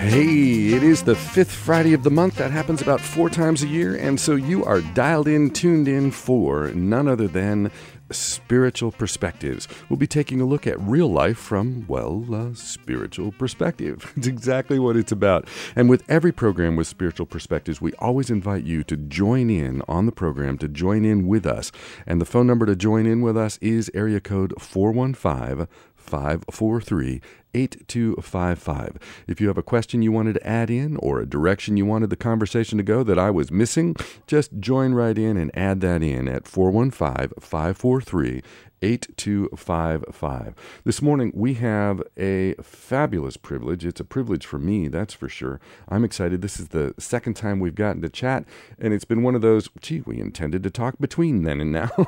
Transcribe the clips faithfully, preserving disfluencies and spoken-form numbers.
Hey, it is the fifth Friday of the month. That happens about four times a year, and so you are dialed in, tuned in for none other than Spiritual Perspectives. We'll be taking a look at real life from, well, a spiritual perspective. It's exactly what it's about. And with every program with Spiritual Perspectives, we always invite you to join in on the program, to join in with us. And the phone number to join in with us is area code four one five, five four three, eight two five five. If you have a question you wanted to add in or a direction you wanted the conversation to go that I was missing, just join right in and add that in at four one five, five four three, eight two five five. This morning we have a fabulous privilege. It's a privilege for me, that's for sure. I'm excited. This is the second time we've gotten to chat, and it's been one of those, gee, we intended to talk between then and now.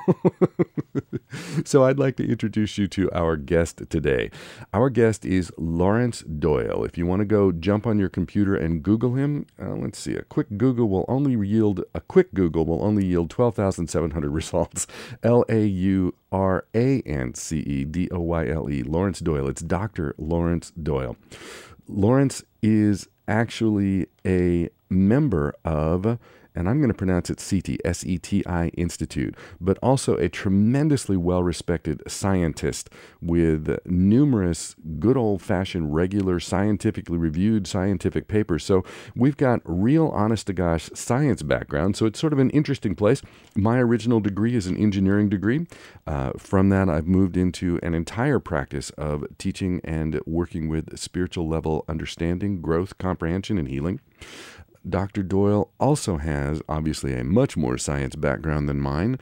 So I'd like to introduce you to our guest today. Our guest is Lawrence Doyle. If you want to go jump on your computer and Google him, uh, let's see, a quick Google will only yield, a quick Google will only yield twelve thousand seven hundred results. L A U R A N C E D O Y L E, Lawrence Doyle. It's Doctor Lawrence Doyle. Lawrence is actually a member of, and I'm going to pronounce it C T, S E T I Institute, but also a tremendously well-respected scientist with numerous good old-fashioned, regular, scientifically reviewed scientific papers. So we've got real, honest-to-gosh science background, so it's sort of an interesting place. My original degree is an engineering degree. Uh, from that, I've moved into an entire practice of teaching and working with spiritual level understanding, growth, comprehension, and healing. Doctor Doyle also has, obviously, a much more science background than mine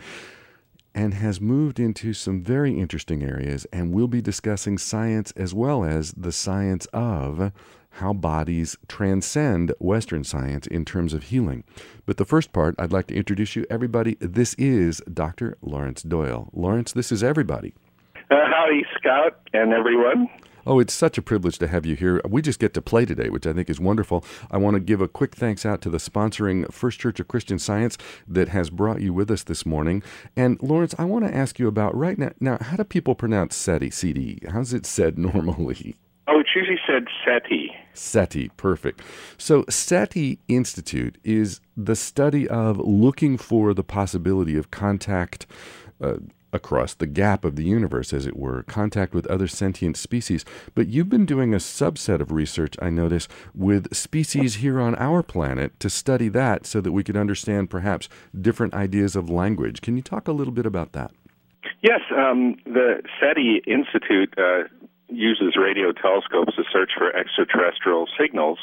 and has moved into some very interesting areas, and we'll be discussing science as well as the science of how bodies transcend Western science in terms of healing. But the first part, I'd like to introduce you, everybody. This is Doctor Lawrence Doyle. Lawrence, this is everybody. Uh, howdy, Scott, and everyone. Oh, it's such a privilege to have you here. We just get to play today, which I think is wonderful. I want to give a quick thanks out to the sponsoring First Church of Christian Science that has brought you with us this morning. And Lawrence, I want to ask you about right now, now how do people pronounce SETI, C D? How's it said normally? Oh, it's usually said SETI. SETI, perfect. So SETI Institute is the study of looking for the possibility of contact uh, across the gap of the universe, as it were, contact with other sentient species. But you've been doing a subset of research, I notice, with species here on our planet to study that so that we could understand perhaps different ideas of language. Can you talk a little bit about that? Yes, um, the SETI Institute uh, uses radio telescopes to search for extraterrestrial signals.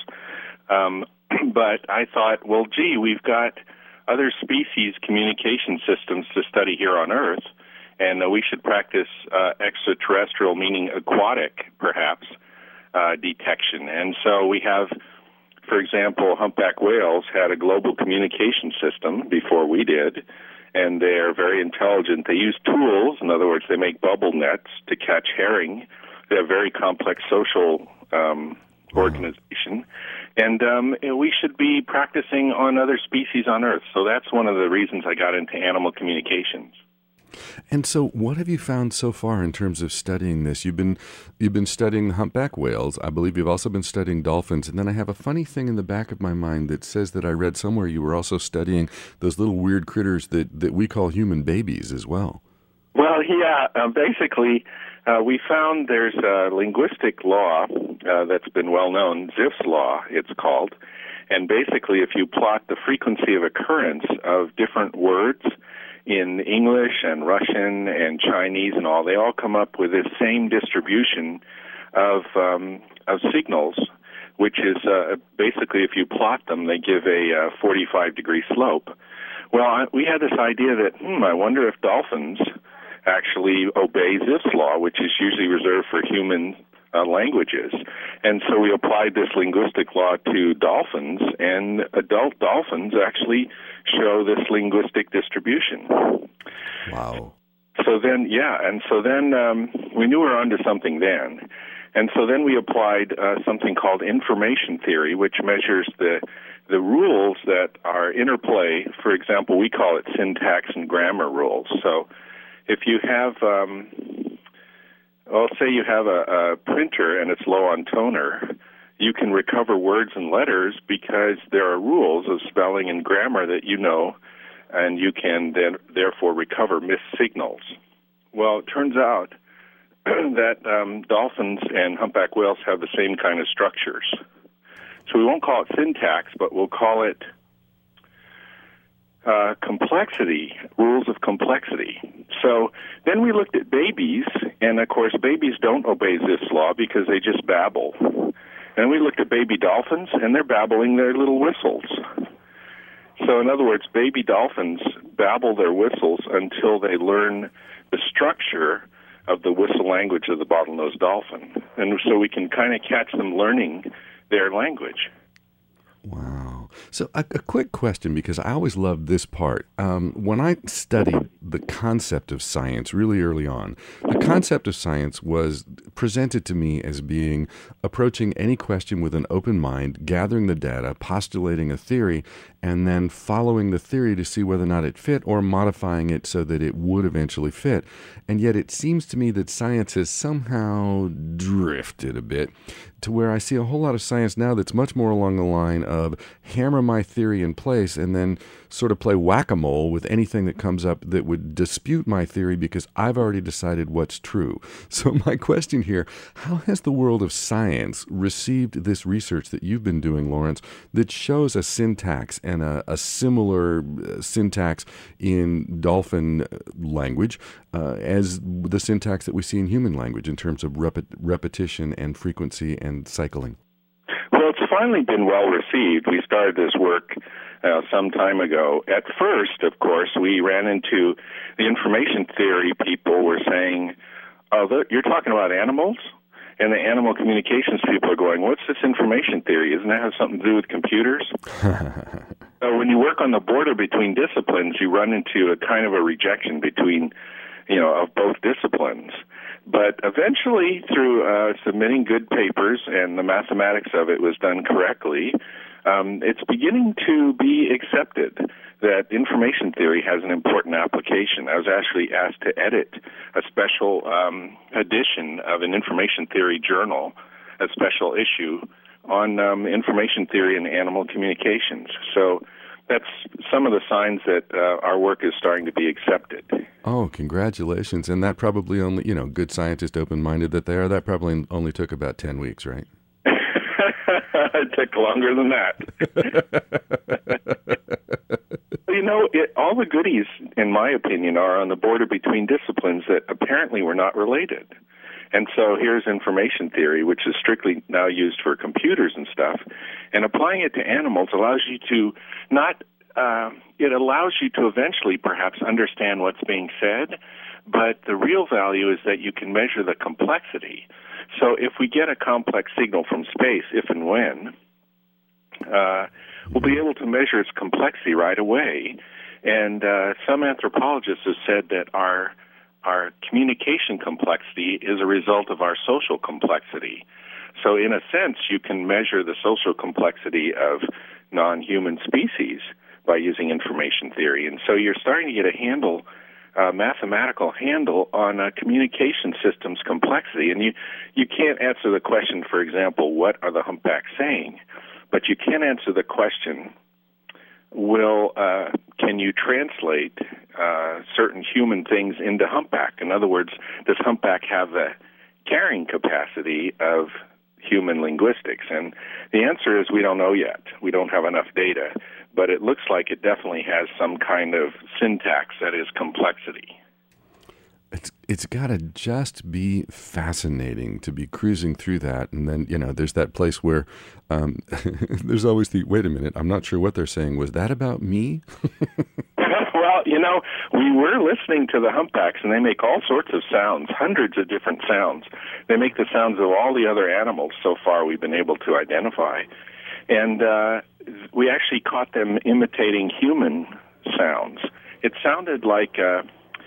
Um, but I thought, well, gee, we've got other species communication systems to study here on Earth. And uh, we should practice uh, extraterrestrial, meaning aquatic, perhaps, uh, detection. And so we have, for example, humpback whales had a global communication system before we did, and they are very intelligent. They use tools. In other words, they make bubble nets to catch herring. They have very complex social um, organization. And um, we should be practicing on other species on Earth. So that's one of the reasons I got into animal communications. And so what have you found so far in terms of studying this? You've been you've been studying humpback whales. I believe you've also been studying dolphins. And then I have a funny thing in the back of my mind that says that I read somewhere you were also studying those little weird critters that, that we call human babies as well. Well, yeah, uh, basically uh, we found there's a linguistic law uh, that's been well known, Zipf's law it's called. And basically if you plot the frequency of occurrence of different words in English and Russian and Chinese and all, they all come up with this same distribution of um, of signals, which is uh, basically, if you plot them, they give a uh, forty-five degree slope. Well, I, we had this idea that, hmm, I wonder if dolphins actually obey Zipf's law, which is usually reserved for human uh, languages. And so we applied this linguistic law to dolphins, and adult dolphins actually show this linguistic distribution. Wow. So then, yeah, and so then um, we knew we were onto something then. And so then we applied uh, something called information theory, which measures the the rules that are interplay. For example, we call it syntax and grammar rules. So if you have, um, well, say you have a, a printer and it's low on toner, you can recover words and letters because there are rules of spelling and grammar that you know, and you can then therefore recover missed signals. Well, it turns out that um, dolphins and humpback whales have the same kind of structures. So we won't call it syntax, but we'll call it uh, complexity, rules of complexity. So then we looked at babies, and of course babies don't obey this law because they just babble. And we looked at baby dolphins, and they're babbling their little whistles. So in other words, baby dolphins babble their whistles until they learn the structure of the whistle language of the bottlenose dolphin. And so we can kind of catch them learning their language. Wow. So a, a quick question, because I always loved this part. Um, when I studied the concept of science really early on, the concept of science was presented to me as being approaching any question with an open mind, gathering the data, postulating a theory, and then following the theory to see whether or not it fit or modifying it so that it would eventually fit. And yet it seems to me that science has somehow drifted a bit to where I see a whole lot of science now that's much more along the line of hammer my theory in place and then sort of play whack-a-mole with anything that comes up that would dispute my theory because I've already decided what's true. So my question here, how has the world of science received this research that you've been doing, Lawrence, that shows a syntax and a, a similar syntax in dolphin language uh, as the syntax that we see in human language in terms of rep- repetition and frequency and cycling? Well, it's finally been well received. We started this work uh, some time ago. At first, of course, we ran into the information theory people were saying, oh, the, you're talking about animals? And the animal communications people are going, what's this information theory? Doesn't that have something to do with computers? So when you work on the border between disciplines, you run into a kind of a rejection between, you know, of both disciplines. But eventually, through uh, submitting good papers and the mathematics of it was done correctly, um, it's beginning to be accepted that information theory has an important application. I was actually asked to edit a special um, edition of an information theory journal, a special issue on um, information theory and animal communications. So that's some of the signs that uh, our work is starting to be accepted. Oh, congratulations. And that probably only, you know, good scientist, open-minded that they are, that probably only took about ten weeks, right? It took longer than that. You know, it, all the goodies, in my opinion, are on the border between disciplines that apparently were not related. And so here's information theory, which is strictly now used for computers and stuff. And applying it to animals allows you to not, uh, it allows you to eventually perhaps understand what's being said, but the real value is that you can measure the complexity. So if we get a complex signal from space, if and when, uh, we'll be able to measure its complexity right away. And uh, some anthropologists have said that our our communication complexity is a result of our social complexity. So in a sense, you can measure the social complexity of non-human species by using information theory. And so you're starting to get a handle, a mathematical handle on a communication system's complexity. And you, you can't answer the question, for example, what are the humpbacks saying? But you can answer the question, will uh, can you translate uh, certain human things into humpback? In other words, does humpback have the carrying capacity of human linguistics? And the answer is we don't know yet. We don't have enough data. But it looks like it definitely has some kind of syntax that is complexity. It's it's got to just be fascinating to be cruising through that. And then, you know, there's that place where um, there's always the, wait a minute, I'm not sure what they're saying. Was that about me? Well, you know, we were listening to the humpbacks, and they make all sorts of sounds, hundreds of different sounds. They make the sounds of all the other animals so far we've been able to identify. And uh, we actually caught them imitating human sounds. It sounded like... Uh,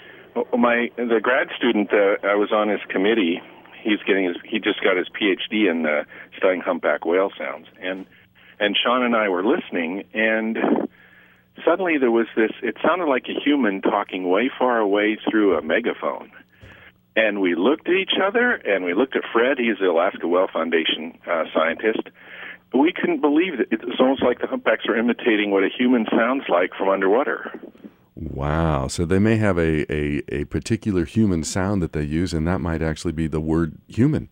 My the grad student, uh, I was on his committee. He's getting his he just got his P H D in uh, studying humpback whale sounds, and and Sean and I were listening, and suddenly there was this. It sounded like a human talking way far away through a megaphone, And we looked at each other, and we looked at Fred. He's the Alaska Well Foundation uh, scientist. We couldn't believe it. It was almost like the humpbacks were imitating what a human sounds like from underwater. Wow. So they may have a, a, a particular human sound that they use, and that might actually be the word human.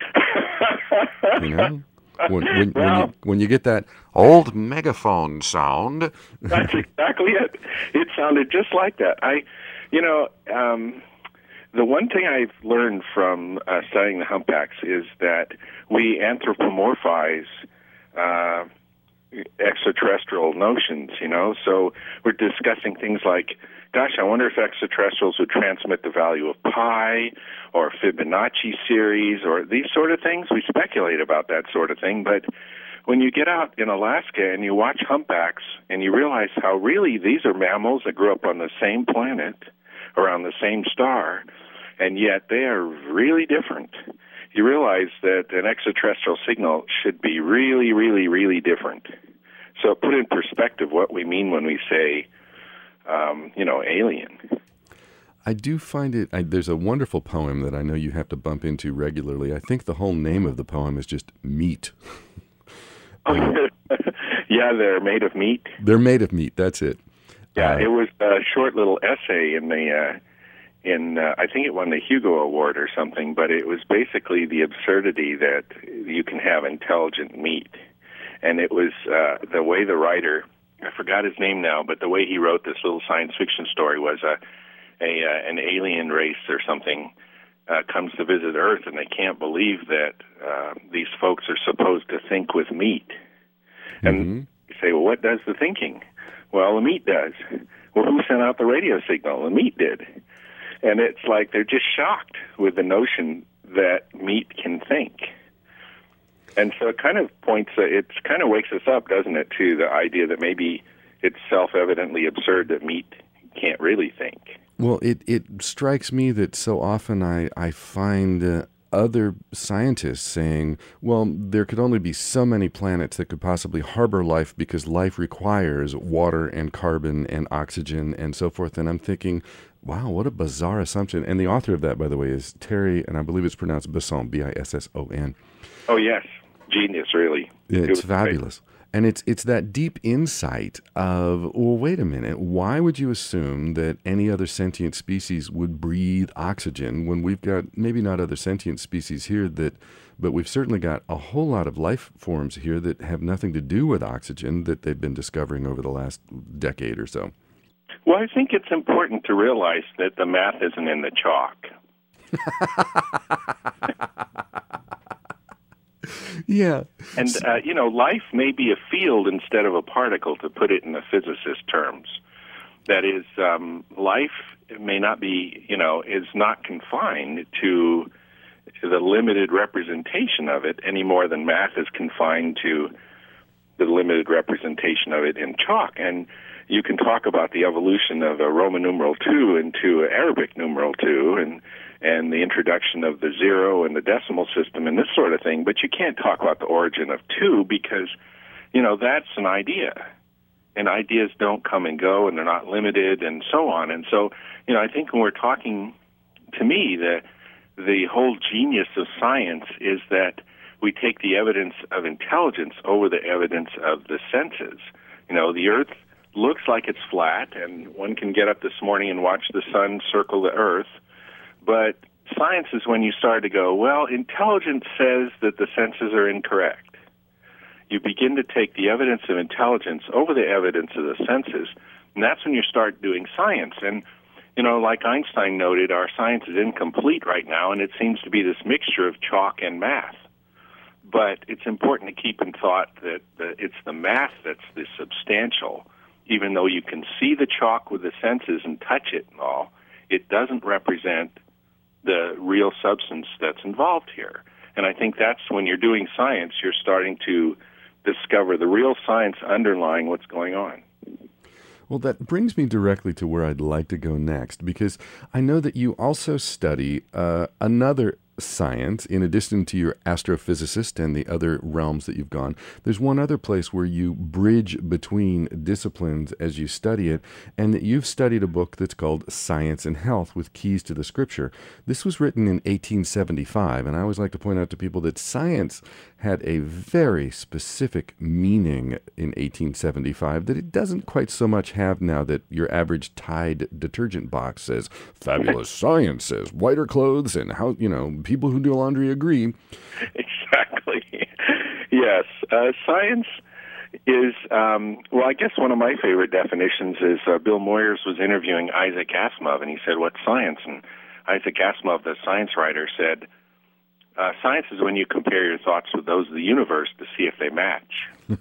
You know? When, when, well, when, you, when you get that old megaphone sound. That's exactly it. It sounded just like that. I, you know, um, the one thing I've learned from uh, studying the humpbacks is that we anthropomorphize uh, extraterrestrial notions, you know. So we're discussing things like, gosh, I wonder if extraterrestrials would transmit the value of pi or Fibonacci series or these sort of things. We speculate about that sort of thing, but when you get out in Alaska and you watch humpbacks and you realize how really these are mammals that grew up on the same planet around the same star, and yet they are really different. You realize that an extraterrestrial signal should be really, really, really different. So put in perspective what we mean when we say, um, you know, alien. I do find it, I, there's a wonderful poem that I know you have to bump into regularly. I think the whole name of the poem is just Meat. Oh, yeah, they're made of meat. They're made of meat, that's it. Yeah, uh, it was a short little essay in the, uh, in uh, I think it won the Hugo Award or something, but it was basically the absurdity that you can have intelligent meat. And it was uh, the way the writer, I forgot his name now, but the way he wrote this little science fiction story was a, a uh, an alien race or something uh, comes to visit Earth, and they can't believe that uh, these folks are supposed to think with meat. And mm-hmm. you say, well, what does the thinking? Well, the meat does. Well, who sent out the radio signal? The meat did. And it's like they're just shocked with the notion that meat can think. And so it kind of points, uh, it kind of wakes us up, doesn't it, to the idea that maybe it's self-evidently absurd that meat can't really think. Well, it, it strikes me that so often I, I find uh, other scientists saying, well, there could only be so many planets that could possibly harbor life because life requires water and carbon and oxygen and so forth. And I'm thinking, wow, what a bizarre assumption. And the author of that, by the way, is Terry, and I believe it's pronounced Bisson, B I S S O N. Oh, yes. Genius, really. Yeah, it's it fabulous. Great. And it's it's that deep insight of, well, wait a minute, why would you assume that any other sentient species would breathe oxygen when we've got, maybe not other sentient species here, that, but we've certainly got a whole lot of life forms here that have nothing to do with oxygen that they've been discovering over the last decade or so. Well, I think it's important to realize that the math isn't in the chalk. Yeah. And, uh, you know, life may be a field instead of a particle, to put it in the physicist terms. That is, um, life may not be, you know, is not confined to the limited representation of it any more than math is confined to the limited representation of it in chalk. And you can talk about the evolution of a Roman numeral two into Arabic numeral two and and the introduction of the zero and the decimal system and this sort of thing, but you can't talk about the origin of two because, you know, that's an idea. And ideas don't come and go, and they're not limited, and so on. And so, you know, I think when we're talking, to me, the the whole genius of science is that we take the evidence of intelligence over the evidence of the senses. You know, the Earth looks like it's flat, and one can get up this morning and watch the sun circle the Earth. But science is when you start to go, well, intelligence says that the senses are incorrect. You begin to take the evidence of intelligence over the evidence of the senses, and that's when you start doing science. And, you know, like Einstein noted, our science is incomplete right now, and it seems to be this mixture of chalk and math. But it's important to keep in thought that the, it's the math that's the substantial. Even though you can see the chalk with the senses and touch it and all, it doesn't represent the real substance that's involved here. And I think that's when you're doing science, you're starting to discover the real science underlying what's going on. Well, that brings me directly to where I'd like to go next, because I know that you also study uh, another science, in addition to your astrophysicist and the other realms that you've gone, there's one other place where you bridge between disciplines as you study it, and that you've studied a book that's called Science and Health with Keys to the Scripture. This was written in eighteen seventy-five, and I always like to point out to people that science had a very specific meaning in eighteen seventy-five that it doesn't quite so much have now, that your average Tide detergent box says, fabulous science says, whiter clothes and how, you know, people who do laundry agree. Exactly. Yes. Uh, science is, um, well, I guess one of my favorite definitions is uh, Bill Moyers was interviewing Isaac Asimov, and he said, what's science? And Isaac Asimov, the science writer, said, Uh, science is when you compare your thoughts with those of the universe to see if they match.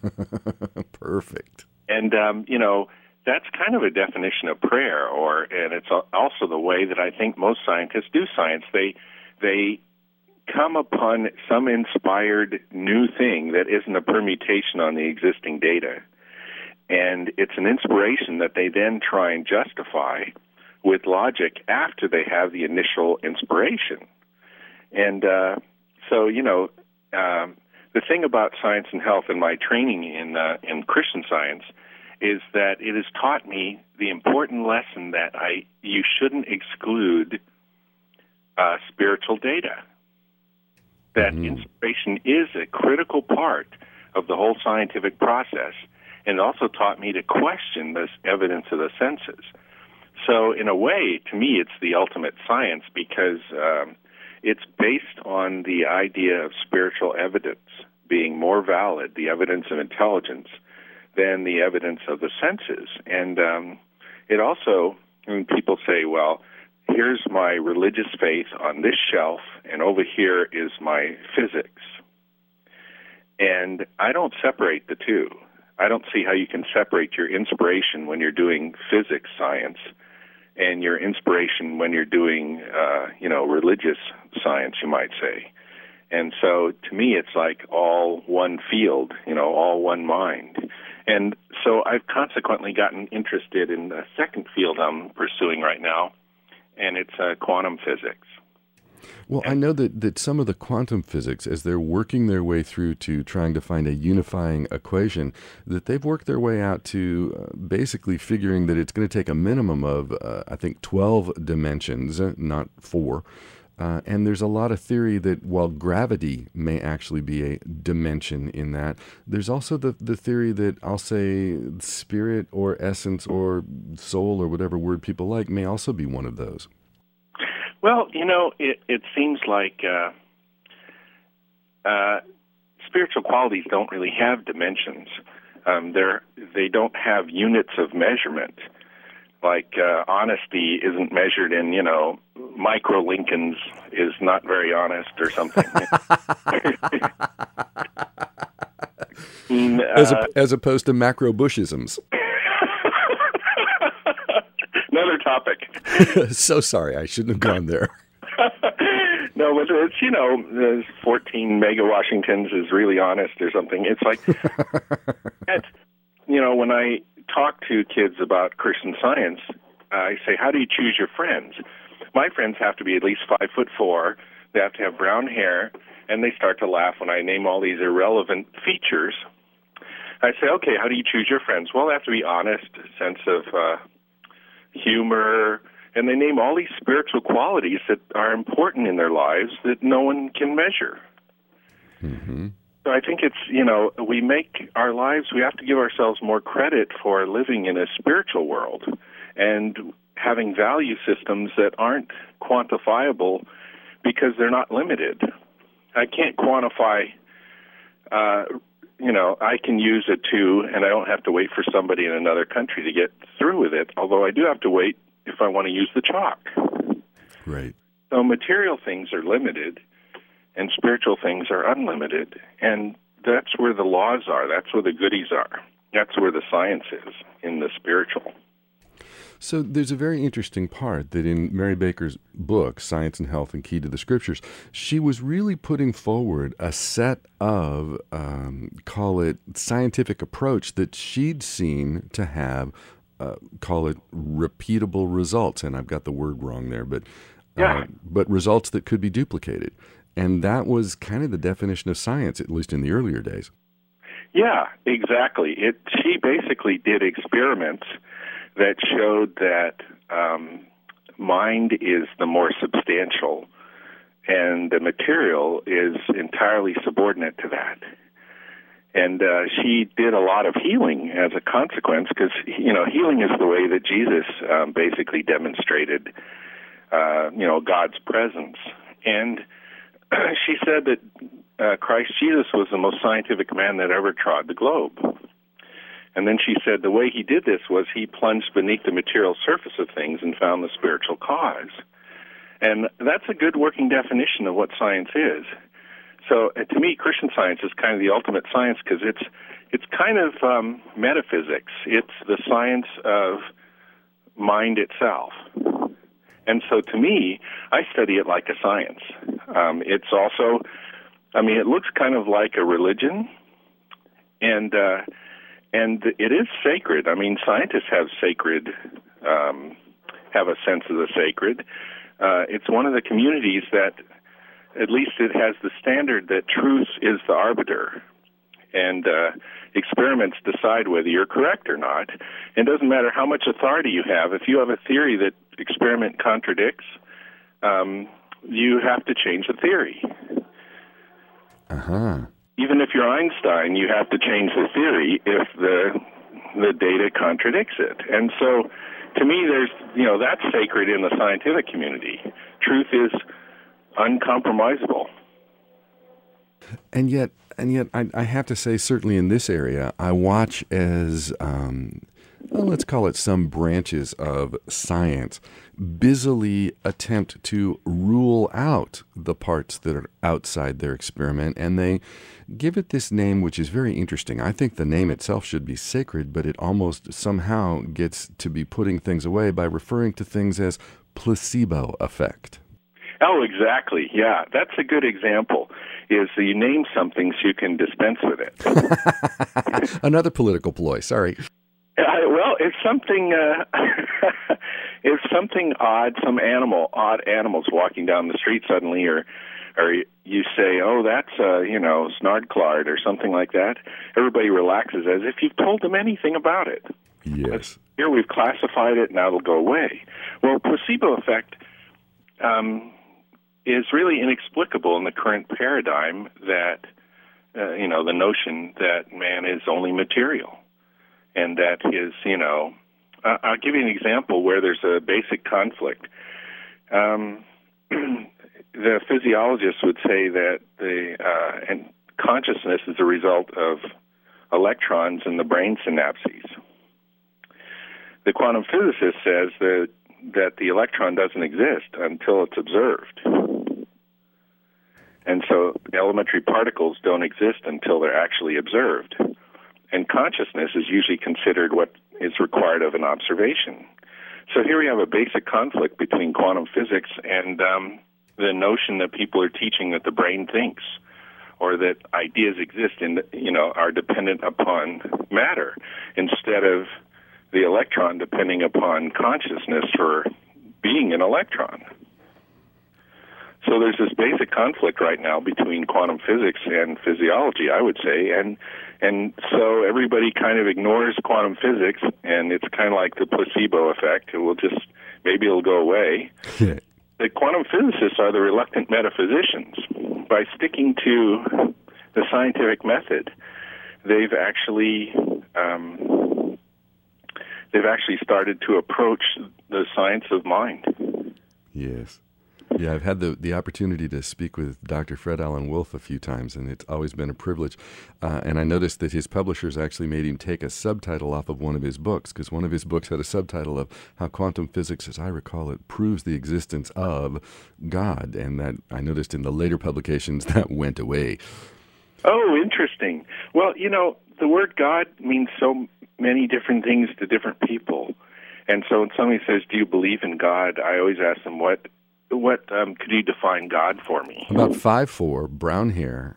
Perfect. And, um, you know, that's kind of a definition of prayer, or and it's also the way that I think most scientists do science. They they come upon some inspired new thing that isn't a permutation on the existing data. And it's an inspiration that they then try and justify with logic after they have the initial inspiration. And uh, so, you know, um, the thing about Science and Health and my training in uh, in Christian Science is that it has taught me the important lesson that I you shouldn't exclude uh, spiritual data. That mm-hmm. inspiration is a critical part of the whole scientific process, and it also taught me to question this evidence of the senses. So, in a way, to me, it's the ultimate science because um, it's based on the idea of spiritual evidence being more valid, the evidence of intelligence, than the evidence of the senses. And um, it also, when people say, well, here's my religious faith on this shelf, and over here is my physics. And I don't separate the two. I don't see how you can separate your inspiration when you're doing physics science and your inspiration when you're doing, uh, you know, religious science, you might say. And so, to me, it's like all one field, you know, all one mind. And so I've consequently gotten interested in the second field I'm pursuing right now, and it's uh, quantum physics. Well, I know that, that some of the quantum physics, as they're working their way through to trying to find a unifying equation, that they've worked their way out to uh, basically figuring that it's going to take a minimum of, uh, I think, twelve dimensions, uh, not four. Uh, and there's a lot of theory that while gravity may actually be a dimension in that, there's also the, the theory that I'll say spirit or essence or soul or whatever word people like may also be one of those. Well, you know, it, it seems like uh, uh, spiritual qualities don't really have dimensions. Um, they're, they don't have units of measurement. Like uh, honesty isn't measured in, you know, micro Lincolns is not very honest or something. mm, uh, as, a, as opposed to macro Bushisms. Another topic. So sorry, I shouldn't have gone there. No, but it's, you know, fourteen mega Washingtons is really honest or something. It's like, it's, you know, when I talk to kids about Christian Science, I say, how do you choose your friends? My friends have to be at least five foot four. They have to have brown hair, and they start to laugh when I name all these irrelevant features. I say, okay, how do you choose your friends? Well, they have to be honest, sense of uh, humor, and they name all these spiritual qualities that are important in their lives that no one can measure. Mm-hmm. So I think it's, you know, we make our lives, we have to give ourselves more credit for living in a spiritual world and having value systems that aren't quantifiable because they're not limited. I can't quantify, uh, you know, I can use a two and I don't have to wait for somebody in another country to get through with it, although I do have to wait if I want to use the chalk. Right. So material things are limited, and spiritual things are unlimited, and that's where the laws are. That's where the goodies are. That's where the science is, in the spiritual. So there's a very interesting part that in Mary Baker's book, Science and Health and Key to the Scriptures, she was really putting forward a set of, um, call it, scientific approach that she'd seen to have, uh, call it, repeatable results. And I've got the word wrong there, but Yeah. uh, but results that could be duplicated. And that was kind of the definition of science, at least in the earlier days. Yeah, exactly. It she basically did experiments that showed that um, mind is the more substantial, and the material is entirely subordinate to that. And uh, she did a lot of healing as a consequence, because, you know, healing is the way that Jesus um, basically demonstrated, uh, you know, God's presence. And she said that uh, Christ Jesus was the most scientific man that ever trod the globe. And then she said the way he did this was he plunged beneath the material surface of things and found the spiritual cause. And that's a good working definition of what science is. So uh, to me, Christian Science is kind of the ultimate science, because it's it's kind of um, metaphysics. It's the science of mind itself. And so to me, I study it like a science. Um, it's also, I mean, it looks kind of like a religion, and uh, and it is sacred. I mean, scientists have sacred, um, have a sense of the sacred. Uh, it's one of the communities that, at least it has the standard that truth is the arbiter, and uh, experiments decide whether you're correct or not. It doesn't matter how much authority you have. If you have a theory that experiment contradicts, um, you have to change the theory. Uh-huh. Even if you're Einstein, you have to change the theory if the the data contradicts it. And so, to me, there's, you know, that's sacred in the scientific community. Truth is uncompromisable. And yet, and yet, I, I have to say, certainly in this area, I watch as, um, well, let's call it some branches of science, busily attempt to rule out the parts that are outside their experiment, and they give it this name, which is very interesting. I think the name itself should be sacred, but it almost somehow gets to be putting things away by referring to things as placebo effect. Oh, exactly. Yeah, that's a good example, is you name something so you can dispense with it. Another political ploy, sorry. Uh, well, if something, uh, if something odd, some animal, odd animals walking down the street suddenly, or or you say, oh, that's, uh, you know, Snarkclard or something like that, everybody relaxes as if you've told them anything about it. Yes. Here we've classified it, now it'll go away. Well, placebo effect um, is really inexplicable in the current paradigm that, uh, you know, the notion that man is only material, and that his, you know, uh, I'll give you an example where there's a basic conflict. Um, the physiologists would say that the uh, and consciousness is a result of electrons in the brain synapses. The quantum physicist says that that the electron doesn't exist until it's observed. And so elementary particles don't exist until they're actually observed. And consciousness is usually considered what is required of an observation. So here we have a basic conflict between quantum physics and um, the notion that people are teaching that the brain thinks, or that ideas exist and, you know, are dependent upon matter, instead of the electron depending upon consciousness for being an electron. So there's this basic conflict right now between quantum physics and physiology, I would say, and and so everybody kind of ignores quantum physics, and it's kind of like the placebo effect. It will just, maybe it'll go away. The quantum physicists are the reluctant metaphysicians. By sticking to the scientific method, they've actually um, they've actually started to approach the science of mind. Yes. Yeah, I've had the, the opportunity to speak with Doctor Fred Alan Wolf a few times, and it's always been a privilege. Uh, and I noticed that his publishers actually made him take a subtitle off of one of his books, because one of his books had a subtitle of How Quantum Physics, as I recall it, proves the existence of God. And that I noticed in the later publications that went away. Oh, interesting. Well, you know, the word God means so many different things to different people. And so when somebody says, do you believe in God, I always ask them, what What um, could you define God for me? About five foot four, brown hair.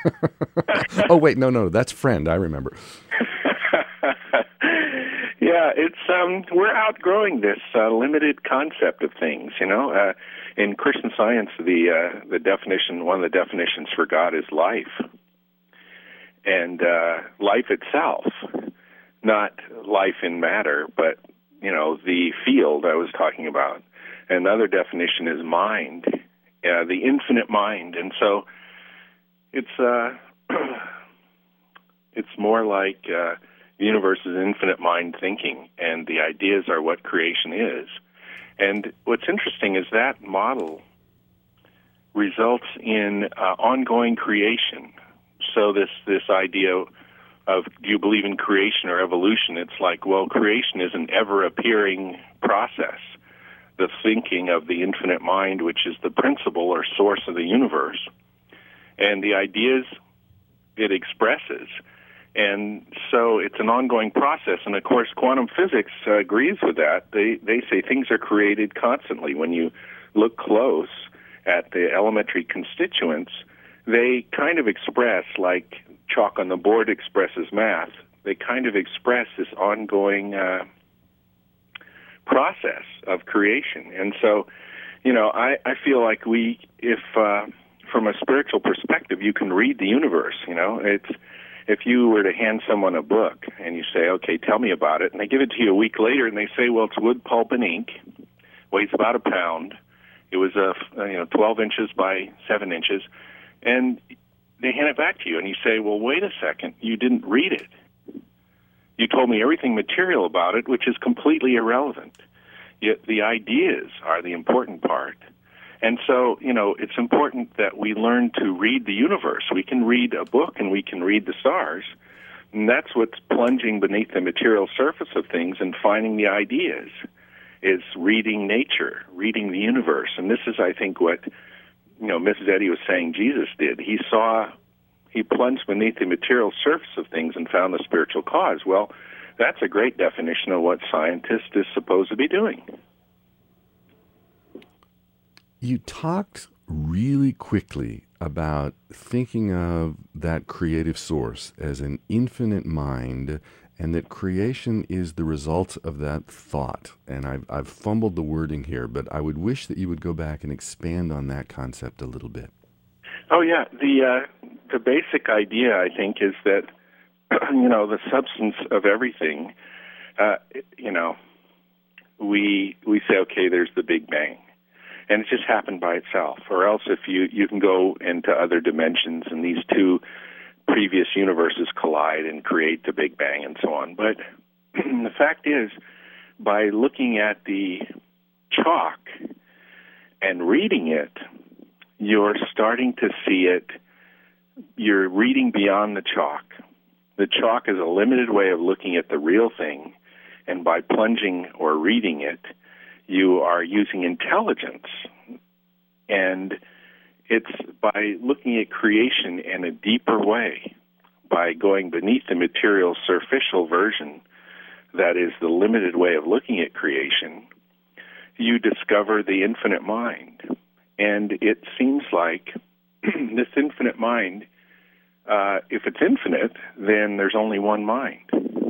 Oh, wait, no, no, that's Friend, I remember. Yeah, it's um, we're outgrowing this uh, limited concept of things. You know, uh, in Christian Science, the uh, the definition, one of the definitions for God is life, and uh, life itself, not life in matter, but you know the field I was talking about. Another definition is mind, uh, the infinite mind, and so it's uh, it's more like. Uh, The universe is infinite mind thinking, and the ideas are what creation is. And what's interesting is that model results in uh, ongoing creation. So this, this idea of, do you believe in creation or evolution? It's like, well, creation is an ever-appearing process. The thinking of the infinite mind, which is the principle or source of the universe. And the ideas it expresses. And so it's an ongoing process. And, of course, quantum physics uh, agrees with that. They they say things are created constantly. When you look close at the elementary constituents, they kind of express, like chalk on the board expresses math, they kind of express this ongoing uh, process of creation. And so, you know, I, I feel like we, if uh, from a spiritual perspective, you can read the universe, you know, it's, if you were to hand someone a book and you say, okay, tell me about it, and they give it to you a week later and they say, well, it's wood, pulp, and ink, weighs about a pound, it was a, you know, twelve inches by seven inches, and they hand it back to you and you say, well, wait a second, you didn't read it. You told me everything material about it, which is completely irrelevant. Yet the ideas are the important part. And so, you know, it's important that we learn to read the universe. We can read a book and we can read the stars, and that's what's plunging beneath the material surface of things and finding the ideas, is reading nature, reading the universe. And this is, I think, what, you know, Missus Eddy was saying Jesus did. He saw, he plunged beneath the material surface of things and found the spiritual cause. Well, that's a great definition of what scientist is supposed to be doing. You talked really quickly about thinking of that creative source as an infinite mind, and that creation is the result of that thought. And I've, I've fumbled the wording here, but I would wish that you would go back and expand on that concept a little bit. Oh, yeah. The, uh, the basic idea, I think, is that, you know, the substance of everything, uh, you know, we we say, okay, there's the Big Bang. And it just happened by itself. Or else if you, you can go into other dimensions and these two previous universes collide and create the Big Bang and so on. But the fact is, by looking at the chalk and reading it, you're starting to see it. You're reading beyond the chalk. The chalk is a limited way of looking at the real thing, and by plunging or reading it, you are using intelligence. And it's by looking at creation in a deeper way, by going beneath the material superficial version that is the limited way of looking at creation, you discover the infinite mind. And it seems like this infinite mind, uh, if it's infinite, then there's only one mind.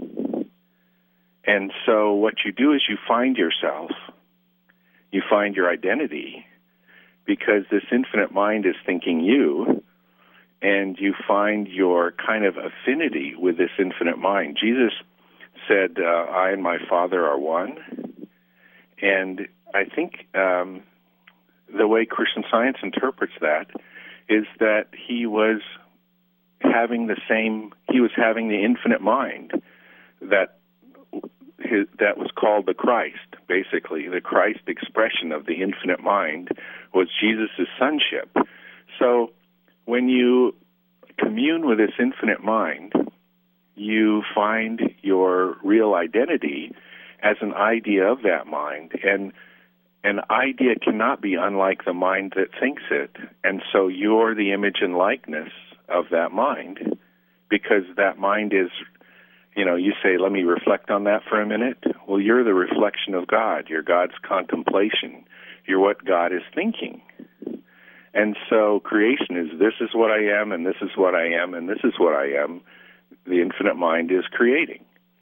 And so what you do is you find yourself, you find your identity, because this infinite mind is thinking you, and you find your kind of affinity with this infinite mind. Jesus said, uh, I and my Father are one. And I think um, the way Christian Science interprets that is that he was having the same, he was having the infinite mind that his, that was called the Christ, basically. The Christ expression of the infinite mind was Jesus' sonship. So when you commune with this infinite mind, you find your real identity as an idea of that mind. And an idea cannot be unlike the mind that thinks it. And so you're the image and likeness of that mind, because that mind is, you know, you say, let me reflect on that for a minute. Well, you're the reflection of God. You're God's contemplation. You're what God is thinking. And so creation is, this is what I am, and this is what I am, and this is what I am. The infinite mind is creating.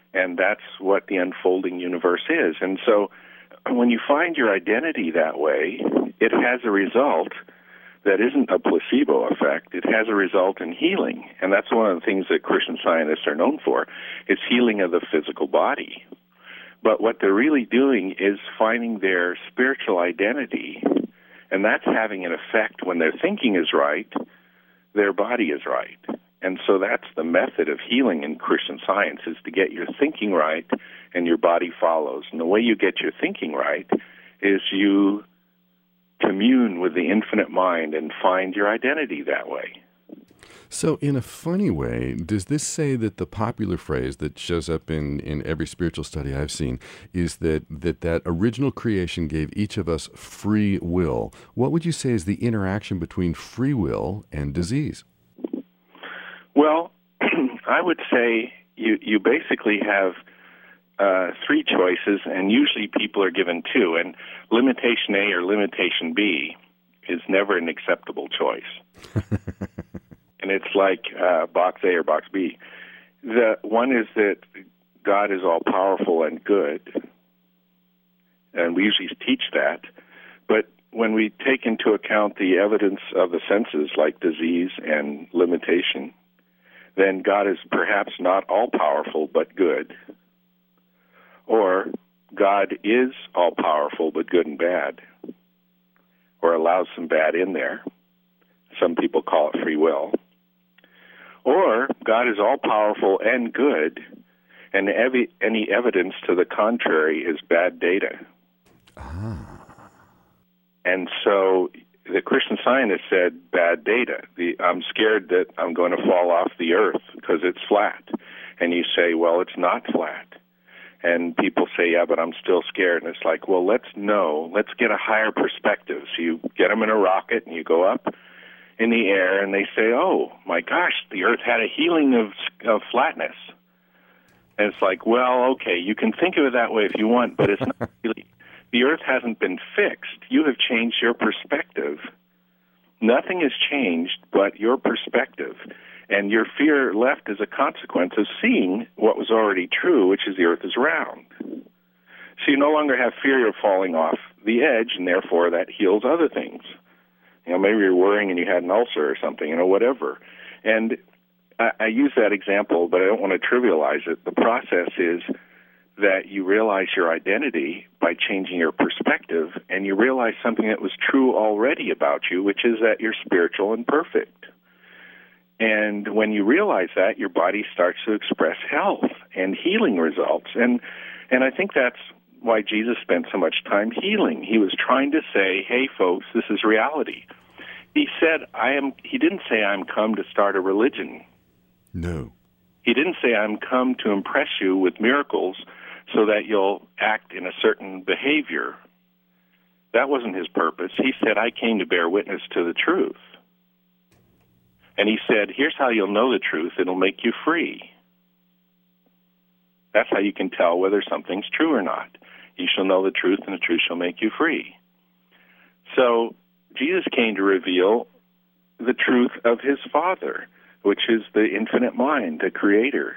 And that's what the unfolding universe is. And so when you find your identity that way, it has a result that isn't a placebo effect. It has a result in healing. And that's one of the things that Christian Scientists are known for, is healing of the physical body. But what they're really doing is finding their spiritual identity, and that's having an effect. When their thinking is right, their body is right. And so that's the method of healing in Christian Science, is to get your thinking right and your body follows. And the way you get your thinking right is you commune with the infinite mind and find your identity that way. So in a funny way, does this say that the popular phrase that shows up in, in every spiritual study I've seen is that, that that original creation gave each of us free will? What would you say is the interaction between free will and disease? Well, I would say you, you basically have uh, three choices, and usually people are given two, and limitation A or limitation B is never an acceptable choice. And it's like uh, box A or box B. The one is that God is all-powerful and good, and we usually teach that. But when we take into account the evidence of the senses, like disease and limitation, then God is perhaps not all-powerful but good. Or God is all-powerful but good and bad, or allows some bad in there. Some people call it free will. Or God is all-powerful and good, and ev- any evidence to the contrary is bad data. Ah. And so the Christian Scientist said bad data. The, I'm scared that I'm going to fall off the earth because it's flat. And you say, well, it's not flat. And people say, yeah, but I'm still scared. And it's like, well, let's know. Let's get a higher perspective. So you get them in a rocket and you go up in the air, and they say, oh, my gosh, the earth had a healing of, of flatness. And it's like, well, okay, you can think of it that way if you want, but it's not really. The earth hasn't been fixed. You have changed your perspective. Nothing has changed but your perspective. And your fear left as a consequence of seeing what was already true, which is the earth is round. So you no longer have fear of falling off the edge, and therefore that heals other things. You know, maybe you're worrying and you had an ulcer or something, you know, whatever. And I, I use that example, but I don't want to trivialize it. The process is that you realize your identity by changing your perspective, and you realize something that was true already about you, which is that you're spiritual and perfect. And when you realize that, your body starts to express health and healing results. And and I think that's why Jesus spent so much time healing. He was trying to say, hey, folks, this is reality. He said, I am. He didn't say, I'm come to start a religion. No. He didn't say, I'm come to impress you with miracles so that you'll act in a certain behavior. That wasn't his purpose. He said, I came to bear witness to the truth. And he said, here's how you'll know the truth. It'll make you free. That's how you can tell whether something's true or not. You shall know the truth, and the truth shall make you free. So Jesus came to reveal the truth of his Father, which is the infinite mind, the Creator.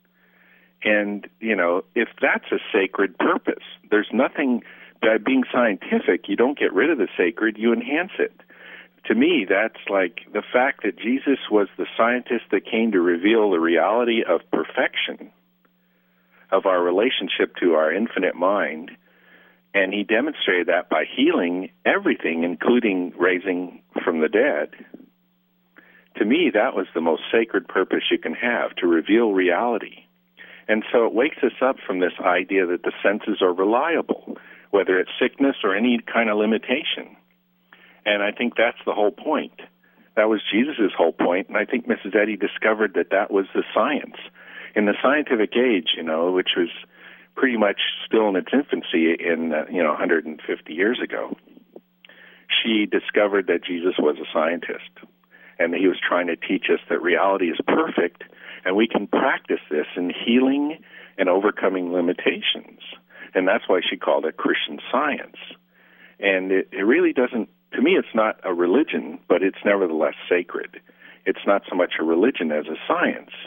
And, you know, if that's a sacred purpose, there's nothing, by being scientific, you don't get rid of the sacred, you enhance it. To me, that's like the fact that Jesus was the scientist that came to reveal the reality of perfection, of our relationship to our infinite mind, and he demonstrated that by healing everything, including raising from the dead. To me, that was the most sacred purpose you can have, to reveal reality. And so it wakes us up from this idea that the senses are reliable, whether it's sickness or any kind of limitation. And I think that's the whole point. That was Jesus' whole point, and I think Missus Eddy discovered that that was the science. In the scientific age, you know, which was pretty much still in its infancy in, uh, you know, one hundred fifty years ago, she discovered that Jesus was a scientist, and he was trying to teach us that reality is perfect, and we can practice this in healing and overcoming limitations. And that's why she called it Christian Science. And it, it really doesn't, to me, it's not a religion, but it's nevertheless sacred. It's not so much a religion as a science.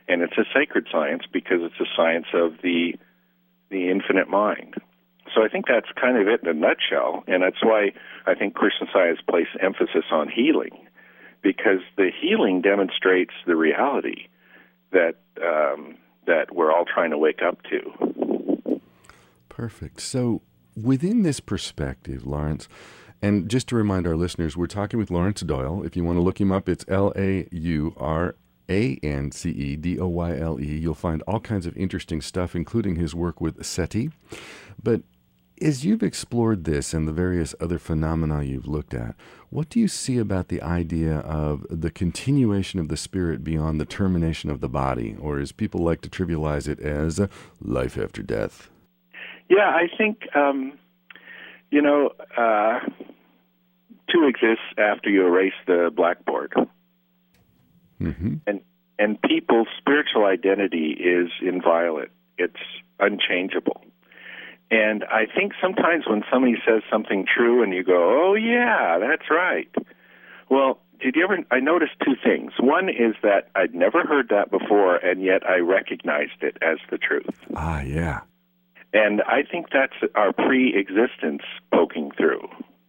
And it's a sacred science because it's a science of the the infinite mind. So I think that's kind of it in a nutshell, and that's why I think Christian Science places emphasis on healing, because the healing demonstrates the reality that um, that we're all trying to wake up to. Perfect. So within this perspective, Lawrence, and just to remind our listeners, we're talking with Lawrence Doyle. If you want to look him up, it's L A U R A N C E D O Y L E. You'll find all kinds of interesting stuff, including his work with SETI. But as you've explored this and the various other phenomena you've looked at, what do you see about the idea of the continuation of the spirit beyond the termination of the body, or as people like to trivialize it as life after death? Yeah, I think, um, you know, uh, two exists after you erase the blackboard. Mm-hmm. And and people's spiritual identity is inviolate. It's unchangeable. And I think sometimes when somebody says something true and you go, oh, yeah, that's right. Well, did you ever, I noticed two things. One is that I'd never heard that before, and yet I recognized it as the truth. Ah, yeah. And I think that's our pre-existence poking through.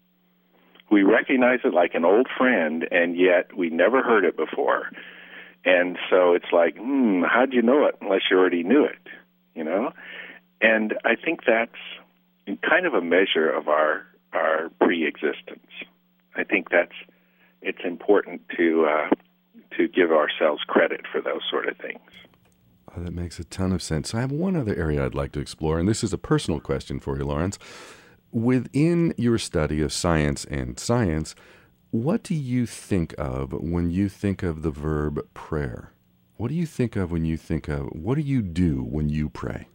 We recognize it like an old friend, and yet we never heard it before. And so it's like, hmm, how'd you know it unless you already knew it, you know? And I think that's kind of a measure of our our pre-existence. I think that's it's important to uh, to give ourselves credit for those sort of things. Oh, that makes a ton of sense. I have one other area I'd like to explore, and this is a personal question for you, Lawrence. Within your study of science and science, what do you think of when you think of the verb prayer? What do you think of when you think of, what do you do when you pray?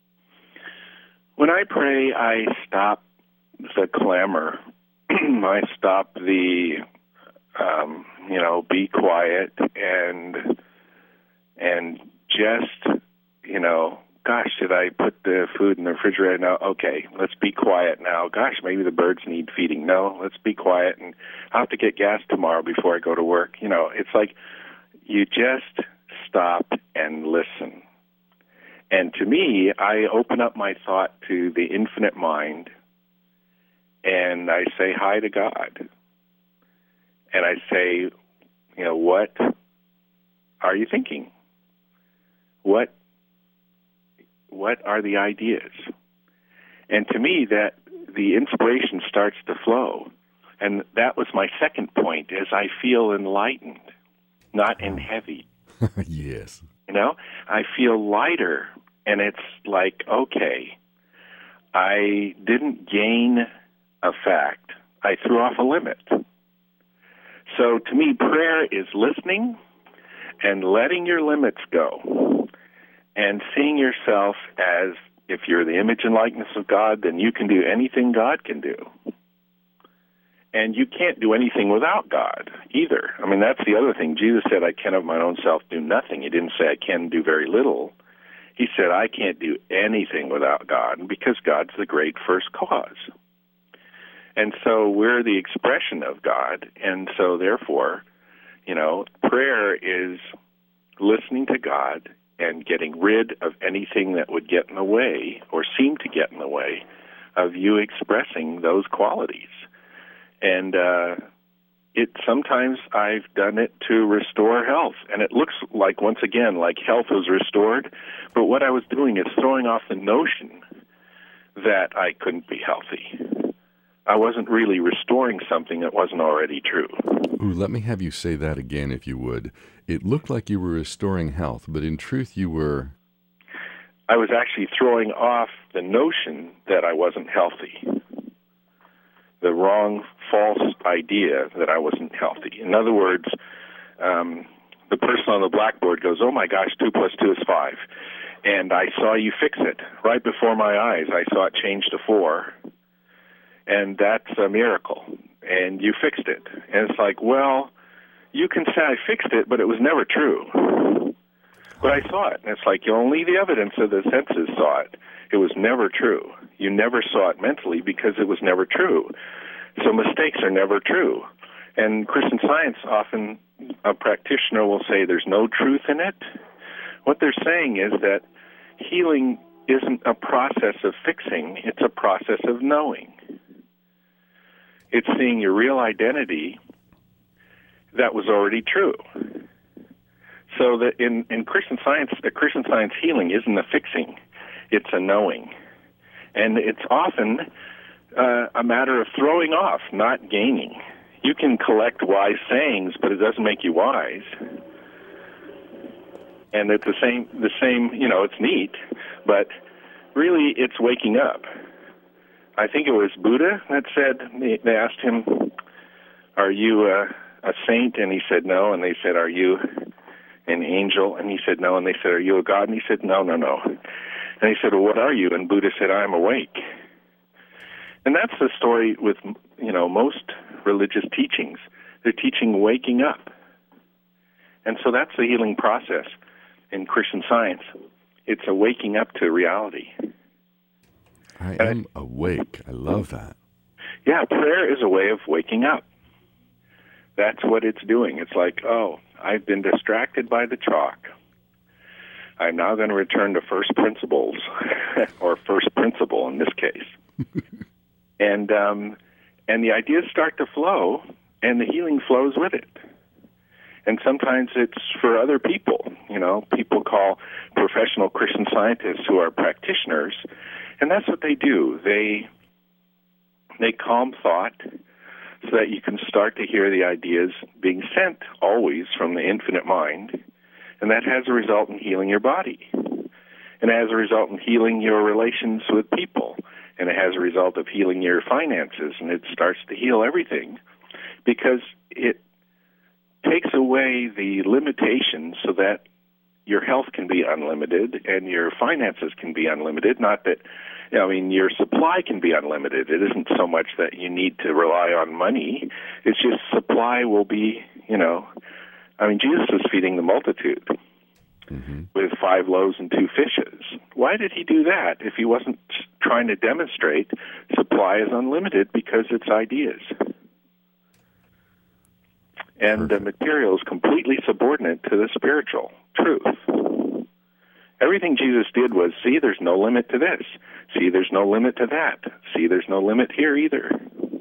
When I pray, I stop the clamor. I stop the, um, you know, be quiet and and just, you know, gosh, did I put the food in the refrigerator? No, okay, let's be quiet now. Gosh, maybe the birds need feeding. No, let's be quiet, and I'll have to get gas tomorrow before I go to work. You know, it's like you just stop and listen. And to me, I open up my thought to the infinite mind, and I say hi to God. And I say, you know, what are you thinking? What what are the ideas? And to me, that the inspiration starts to flow. And that was my second point, is I feel enlightened, not in heavy. Yes. You know, I feel lighter, and it's like, okay, I didn't gain a fact. I threw off a limit. So to me, prayer is listening and letting your limits go and seeing yourself as, if you're the image and likeness of God, then you can do anything God can do. And you can't do anything without God either. I mean, that's the other thing. Jesus said, I can of my own self do nothing. He didn't say I can do very little. He said, I can't do anything without God, because God's the great first cause. And so we're the expression of God, and so therefore, you know, prayer is listening to God and getting rid of anything that would get in the way or seem to get in the way of you expressing those qualities. And uh, it sometimes I've done it to restore health, and it looks like, once again, like health was restored, but what I was doing is throwing off the notion that I couldn't be healthy. I wasn't really restoring something that wasn't already true. Ooh, let me have you say that again, if you would. It looked like you were restoring health, but in truth you were... I was actually throwing off the notion that I wasn't healthy. The wrong, false idea that I wasn't healthy. In other words, um, the person on the blackboard goes, oh my gosh, two plus two is five. And I saw you fix it. Right before my eyes, I saw it change to four. And that's a miracle. And you fixed it. And it's like, well, you can say I fixed it, but it was never true. But I saw it. And it's like, only the evidence of the senses saw it. It was never true. You never saw it mentally because it was never true. So mistakes are never true. And Christian Science, often a practitioner will say there's no truth in it, What they're saying is that healing isn't a process of fixing, it's a process of knowing. It's seeing your real identity that was already true. So that in, in Christian Science, the Christian Science healing isn't a fixing, it's a knowing. And it's often uh, a matter of throwing off, not gaining. You can collect wise sayings, but it doesn't make you wise. And it's the same, the same, you know, it's neat, but really it's waking up. I think it was Buddha that said, they asked him, are you a, a saint? And he said no. And they said, are you an angel? And he said no. And they said, are you a god? And he said, no, no, no. And he said, well, what are you? And Buddha said, I'm awake. And that's the story with, you know, most religious teachings. They're teaching waking up. And so that's the healing process in Christian Science. It's a waking up to reality. I am I, awake. I love that. Yeah, prayer is a way of waking up. That's what it's doing. It's like, oh, I've been distracted by the chalk. I'm now going to return to first principles, or first principle in this case. and um, and the ideas start to flow, and the healing flows with it. And sometimes it's for other people. You know, people call professional Christian Scientists who are practitioners, and that's what they do. They they calm thought so that you can start to hear the ideas being sent always from the infinite mind, and that has a result in healing your body. And it has a result in healing your relations with people, and it has a result of healing your finances, and it starts to heal everything because it takes away the limitations so that your health can be unlimited and your finances can be unlimited. Not that, I mean, your supply can be unlimited. It isn't so much that you need to rely on money. It's just supply will be, you know, I mean, Jesus was feeding the multitude mm-hmm. with five loaves and two fishes. Why did he do that if he wasn't trying to demonstrate supply is unlimited because it's ideas? And the material is completely subordinate to the spiritual truth. Everything Jesus did was, see, there's no limit to this. See, there's no limit to that. See, there's no limit here either.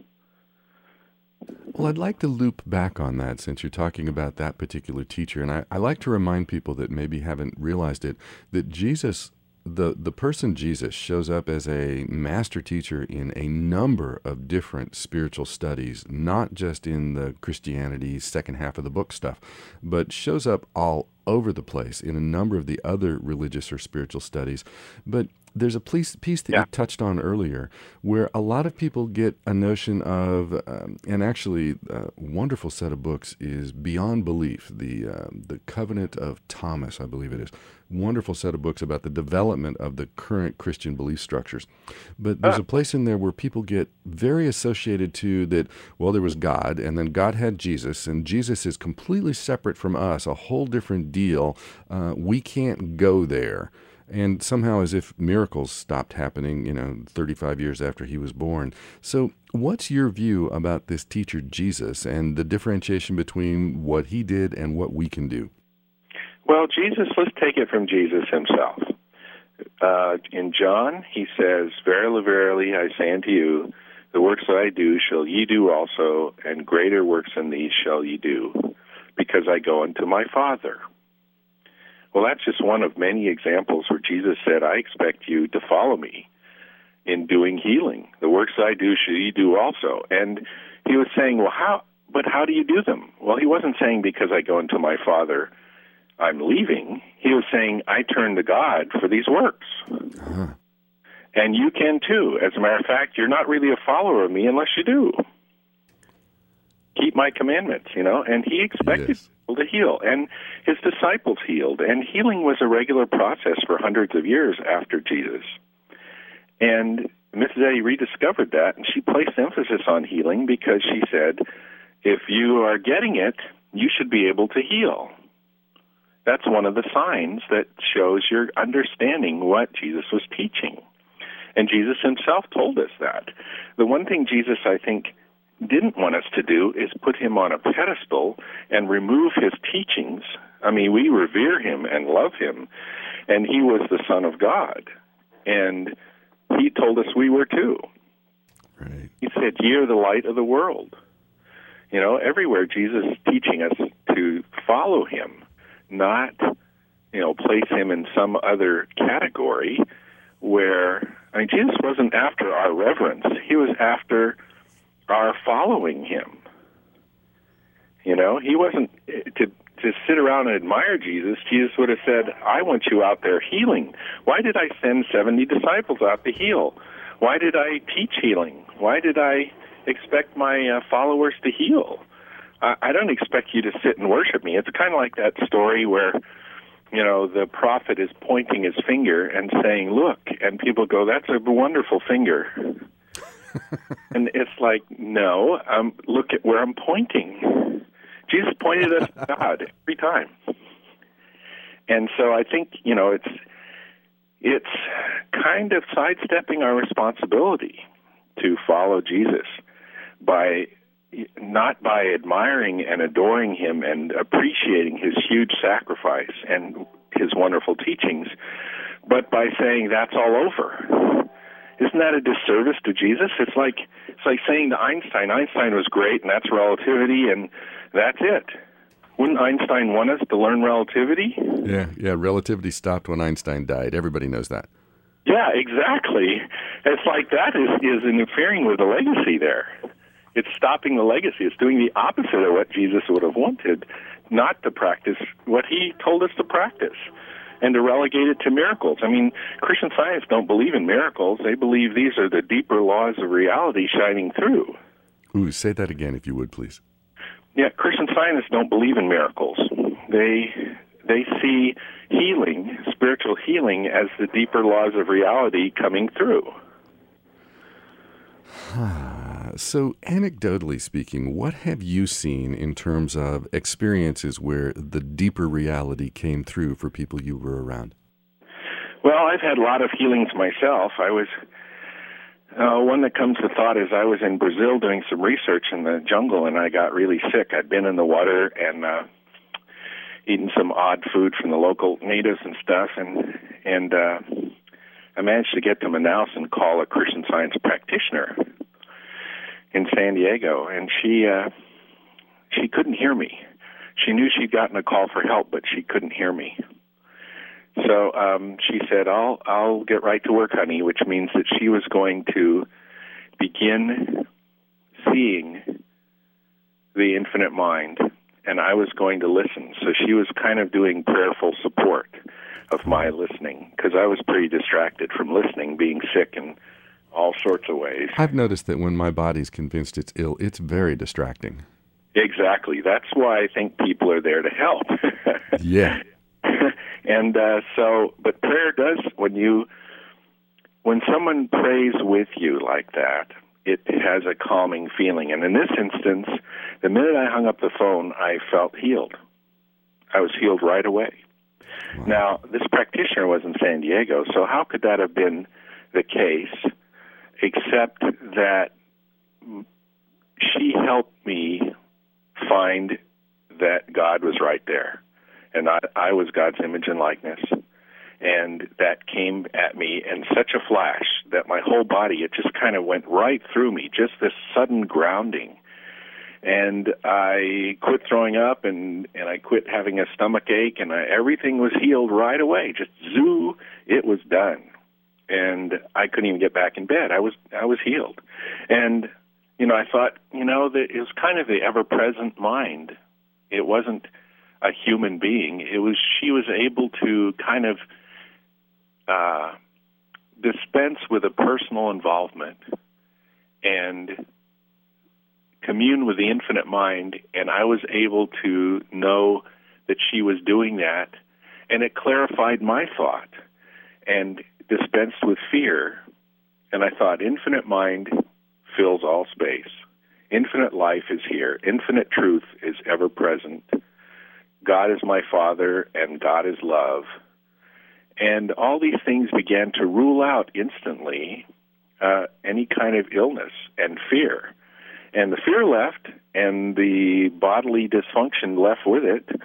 Well, I'd like to loop back on that since you're talking about that particular teacher. And I, I like to remind people that maybe haven't realized it, that Jesus, the, the person Jesus shows up as a master teacher in a number of different spiritual studies, not just in the Christianity second half of the book stuff, but shows up all over the place in a number of the other religious or spiritual studies. But there's a piece, piece that yeah. you touched on earlier where a lot of people get a notion of, um, and actually a wonderful set of books is Beyond Belief, the uh, the Covenant of Thomas, I believe it is. Wonderful set of books about the development of the current Christian belief structures. But there's ah. a place in there where people get very associated to that, well, there was God, and then God had Jesus, and Jesus is completely separate from us, a whole different deal. Uh, we can't go there. And somehow as if miracles stopped happening, you know, thirty-five years after he was born. So what's your view about this teacher Jesus and the differentiation between what he did and what we can do? Well, Jesus, let's take it from Jesus himself. Uh, in John, he says, Verily, verily, I say unto you, the works that I do shall ye do also, and greater works than these shall ye do, because I go unto my Father. Well, that's just one of many examples where Jesus said, I expect you to follow me in doing healing. The works I do shall you do also. And he was saying, well, how, but how do you do them? Well, he wasn't saying because I go into my Father, I'm leaving. He was saying, I turn to God for these works. Uh-huh. And you can too. As a matter of fact, you're not really a follower of me unless you do. Keep my commandments, you know, and he expected yes. people to heal, and his disciples healed, and healing was a regular process for hundreds of years after Jesus. And Missus Eddy rediscovered that, and she placed emphasis on healing because she said, if you are getting it, you should be able to heal. That's one of the signs that shows you're understanding what Jesus was teaching. And Jesus himself told us that. The one thing Jesus, I think, didn't want us to do is put him on a pedestal and remove his teachings I mean, we revere him and love him, and he was the Son of God, and he told us we were too. Right. He said, "Ye are the light of the world." You know, everywhere Jesus is teaching us to follow him, not, you know, place him in some other category where, I mean, Jesus wasn't after our reverence. He was after our following him. You know, he wasn't to to sit around and admire Jesus. Jesus would have said, "I want you out there healing. Why did I send seventy disciples out to heal? Why did I teach healing? Why did I expect my uh, followers to heal? I, I don't expect you to sit and worship me." It's kind of like that story where, you know, the prophet is pointing his finger and saying, "Look," and people go, "That's a wonderful finger." And it's like, no, um, look at where I'm pointing. Jesus pointed us to God every time. And so I think, you know, it's it's kind of sidestepping our responsibility to follow Jesus by not by admiring and adoring him and appreciating his huge sacrifice and his wonderful teachings, but by saying that's all over. Isn't that a disservice to Jesus? It's like it's like saying to Einstein, Einstein was great and that's relativity and that's it. Wouldn't Einstein want us to learn relativity? Yeah, yeah, relativity stopped when Einstein died. Everybody knows that. Yeah, exactly. It's like that is, is interfering with the legacy there. It's stopping the legacy. It's doing the opposite of what Jesus would have wanted, not to practice what he told us to practice, and to relegate it to miracles. I mean, Christian Science don't believe in miracles. They believe these are the deeper laws of reality shining through. Ooh, say that again if you would, please. Yeah, Christian Scientists don't believe in miracles. They they see healing, spiritual healing, as the deeper laws of reality coming through. So, anecdotally speaking, what have you seen in terms of experiences where the deeper reality came through for people you were around? Well, I've had a lot of healings myself. I was uh, one that comes to thought is I was in Brazil doing some research in the jungle, and I got really sick. I'd been in the water and uh, eaten some odd food from the local natives and stuff, and and uh, I managed to get to Manaus and call a Christian Science practitioner in San Diego, and she uh, she couldn't hear me. She knew she'd gotten a call for help, but she couldn't hear me. So um, she said, "I'll I'll get right to work, honey," which means that she was going to begin seeing the infinite mind, and I was going to listen. So she was kind of doing prayerful support of my listening, because I was pretty distracted from listening, being sick and all sorts of ways. I've noticed that when my body's convinced it's ill, it's very distracting. Exactly. That's why I think people are there to help. Yeah. And uh, so, but prayer does, when you, when someone prays with you like that, it has a calming feeling. And in this instance, the minute I hung up the phone, I felt healed. I was healed right away. Wow. Now, this practitioner was in San Diego, so how could that have been the case, except that she helped me find that God was right there, and I, I was God's image and likeness, and that came at me in such a flash that my whole body, it just kind of went right through me, just this sudden grounding. And I quit throwing up, and, and I quit having a stomach ache, and I, everything was healed right away. Just zoo, it was done. And I couldn't even get back in bed. I was I was healed. And, you know, I thought, you know, that it was kind of the ever-present mind. It wasn't a human being. It was, she was able to kind of uh, dispense with a personal involvement and commune with the infinite mind, and I was able to know that she was doing that, and it clarified my thought and dispensed with fear. And I thought, infinite mind fills all space. Infinite life is here. Infinite truth is ever present. God is my Father, and God is love. And all these things began to rule out instantly uh, any kind of illness and fear. And the fear left, and the bodily dysfunction left with it,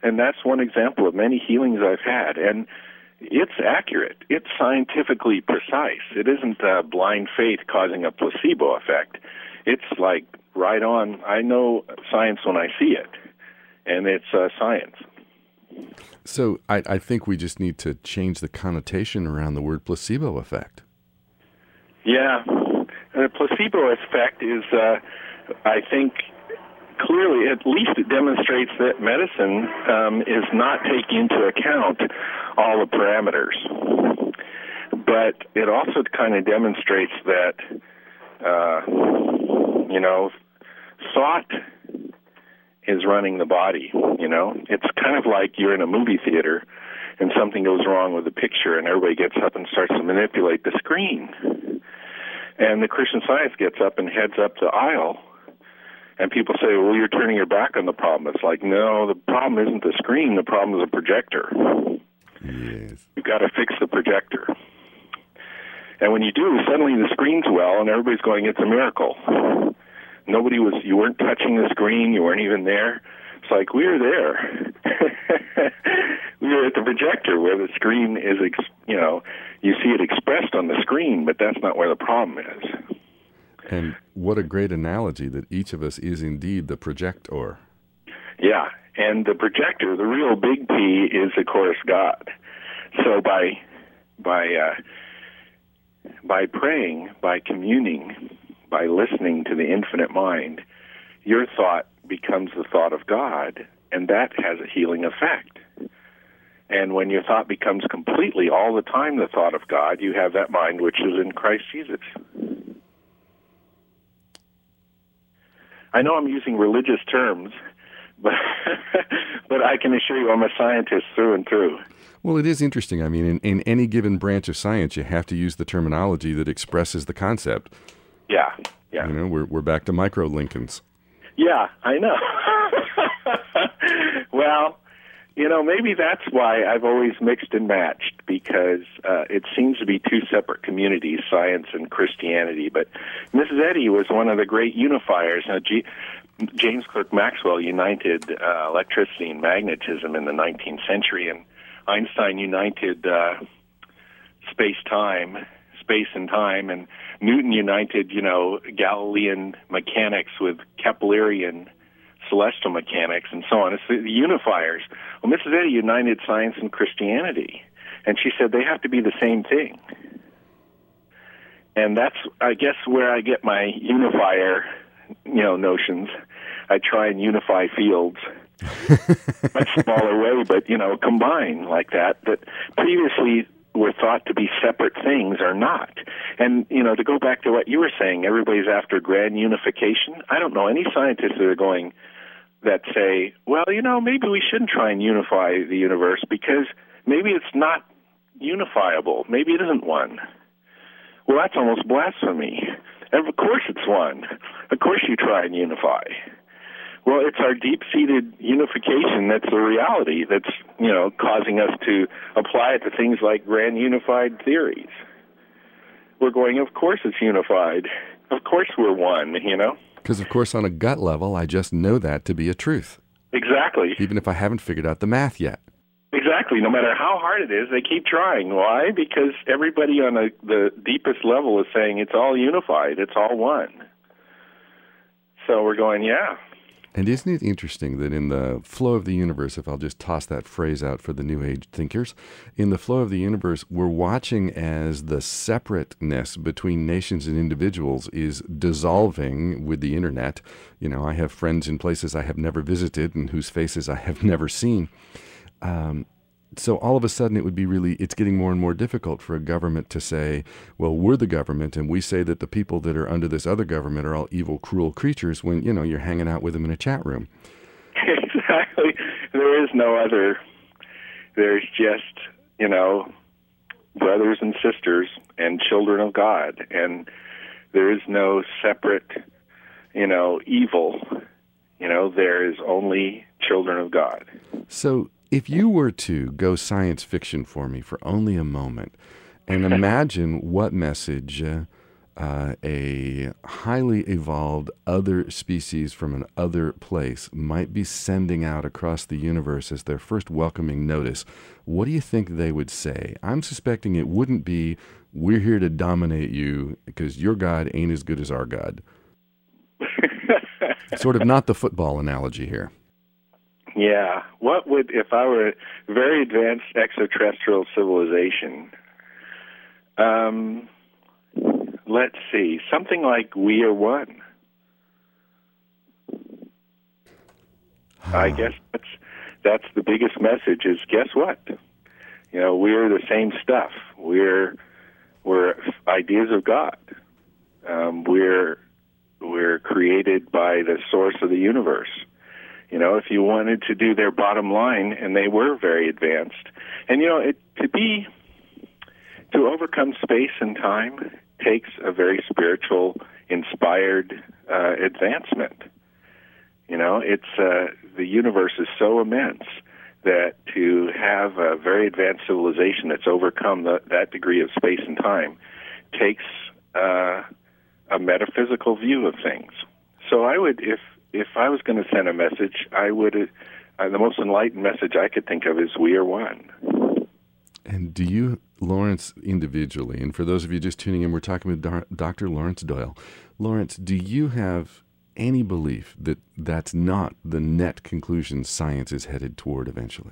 And that's one example of many healings I've had. And it's accurate. It's scientifically precise. It isn't uh, blind faith causing a placebo effect. It's like right on. I know science when I see it, and it's uh, science. So I, I think we just need to change the connotation around the word placebo effect. Yeah. The placebo effect is, uh, I think, clearly, at least it demonstrates that medicine um, is not taking into account all the parameters. But it also kind of demonstrates that, uh, you know, thought is running the body, you know. It's kind of like you're in a movie theater and something goes wrong with the picture and everybody gets up and starts to manipulate the screen. And the Christian Science gets up and heads up the aisle. And people say, well, you're turning your back on the problem. It's like, no, the problem isn't the screen. The problem is the projector. Yes. You've got to fix the projector. And when you do, suddenly the screen's well, and everybody's going, it's a miracle. Nobody was, you weren't touching the screen. You weren't even there. It's like, we were there. We were at the projector where the screen is, ex- you know, you see it expressed on the screen, but that's not where the problem is. And what a great analogy that each of us is indeed the projector. Yeah, and the projector, the real big P, is, of course, God. So by by uh, by praying, by communing, by listening to the infinite mind, your thought becomes the thought of God, and that has a healing effect. And when your thought becomes completely all the time the thought of God, you have that mind which is in Christ Jesus. I know I'm using religious terms, but but I can assure you I'm a scientist through and through. Well, it is interesting. I mean, in, in any given branch of science, you have to use the terminology that expresses the concept. Yeah, yeah. You know, we're we're back to micro-Lincolns. Yeah, I know. Well, you know, maybe that's why I've always mixed and matched, because uh, it seems to be two separate communities, science and Christianity. But Missus Eddy was one of the great unifiers. Now, G- James Clerk Maxwell united uh, electricity and magnetism in the nineteenth century, and Einstein united uh, space-time, space and time, and Newton united, you know, Galilean mechanics with Keplerian celestial mechanics and so on. It's the, the unifiers. Well, Missus Eddy united science and Christianity, and she said they have to be the same thing. And that's, I guess, where I get my unifier, you know, notions. I try and unify fields, much smaller way, but, you know, combine like that, that previously were thought to be separate things are not. And, you know, to go back to what you were saying, everybody's after grand unification. I don't know any scientists that are going, that say, well, you know, maybe we shouldn't try and unify the universe because maybe it's not unifiable. Maybe it isn't one. Well, that's almost blasphemy. And of course it's one. Of course you try and unify. Well, it's our deep-seated unification that's the reality that's, you know, causing us to apply it to things like grand unified theories. We're going, of course it's unified. Of course we're one, you know? Because, of course, on a gut level, I just know that to be a truth. Exactly. Even if I haven't figured out the math yet. Exactly. No matter how hard it is, they keep trying. Why? Because everybody on a, the deepest level is saying it's all unified. It's all one. So we're going, yeah. And isn't it interesting that in the flow of the universe, if I'll just toss that phrase out for the New Age thinkers, in the flow of the universe, we're watching as the separateness between nations and individuals is dissolving with the internet. You know, I have friends in places I have never visited and whose faces I have never seen. Um, so all of a sudden it would be really, it's getting more and more difficult for a government to say, well, we're the government and we say that the people that are under this other government are all evil, cruel creatures when, you know, you're hanging out with them in a chat room. Exactly. There is no other. There's just, you know, brothers and sisters and children of God. And there is no separate, you know, evil. You know, there is only children of God. So if you were to go science fiction for me for only a moment and imagine what message uh, uh, a highly evolved other species from an other place might be sending out across the universe as their first welcoming notice, what do you think they would say? I'm suspecting it wouldn't be, we're here to dominate you because your God ain't as good as our God. Sort of not the football analogy here. Yeah. What would, if I were a very advanced extraterrestrial civilization, um, let's see, something like we are one. I guess that's that's the biggest message is, guess what? You know, we're the same stuff. We're we're ideas of God. Um, we're we're created by the source of the universe. You know, if you wanted to do their bottom line, and they were very advanced, and you know, it to be to overcome space and time takes a very spiritual, inspired uh, advancement. You know, it's uh, the universe is so immense that to have a very advanced civilization that's overcome the, that degree of space and time takes uh, a metaphysical view of things. So I would, if if I was going to send a message, I would. Uh, the most enlightened message I could think of is we are one. And do you, Lawrence, individually, and for those of you just tuning in, we're talking with Doctor Lawrence Doyle. Lawrence, do you have any belief that that's not the net conclusion science is headed toward eventually?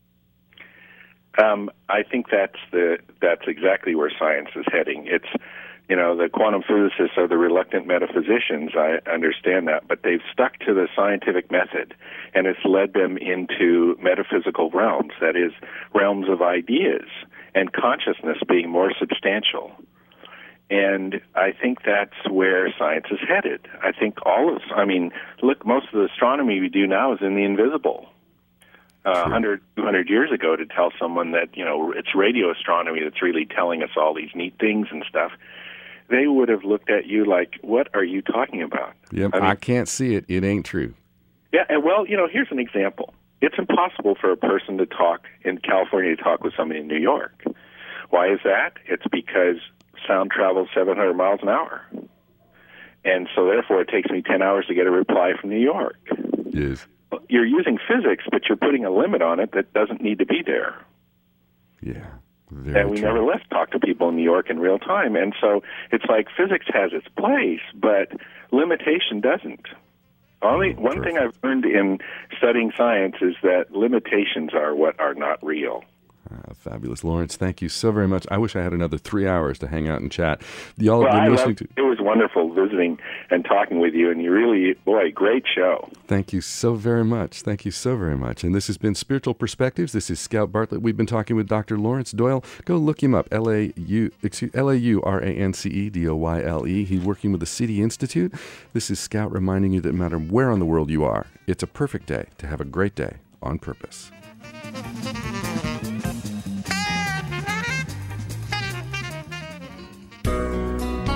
Um, I think that's the that's exactly where science is heading. It's, you know, the quantum physicists are the reluctant metaphysicians. I understand that, but they've stuck to the scientific method, and it's led them into metaphysical realms, that is, realms of ideas and consciousness being more substantial. And I think that's where science is headed. I think all of, I mean, look, most of the astronomy we do now is in the invisible. Uh, one hundred, two hundred years ago, to tell someone that, you know, it's radio astronomy that's really telling us all these neat things and stuff, they would have looked at you like, what are you talking about? Yep, I mean, I can't see it. It ain't true. Yeah, and well, you know, here's an example. It's impossible for a person to talk in California to talk with somebody in New York. Why is that? It's because sound travels seven hundred miles an hour. And so therefore it takes me ten hours to get a reply from New York. Yes. You're using physics, but you're putting a limit on it that doesn't need to be there. Yeah. Very and we true. nevertheless talk to people in New York in real time. And so it's like physics has its place, but limitation doesn't. Only one Perfect. thing I've learned in studying science is that limitations are what are not real. Uh, fabulous. Lawrence, thank you so very much. I wish I had another three hours to hang out and chat. Y'all Well, have I been listening loved, to... it was wonderful visiting and talking with you, and you really, boy, great show. Thank you so very much. Thank you so very much. And this has been Spiritual Perspectives. This is Scout Bartlett. We've been talking with Doctor Lawrence Doyle. Go look him up, L A U, excuse, L A U R A N C E D O Y L E. He's working with the City Institute. This is Scout reminding you that no matter where on the world you are, it's a perfect day to have a great day on purpose.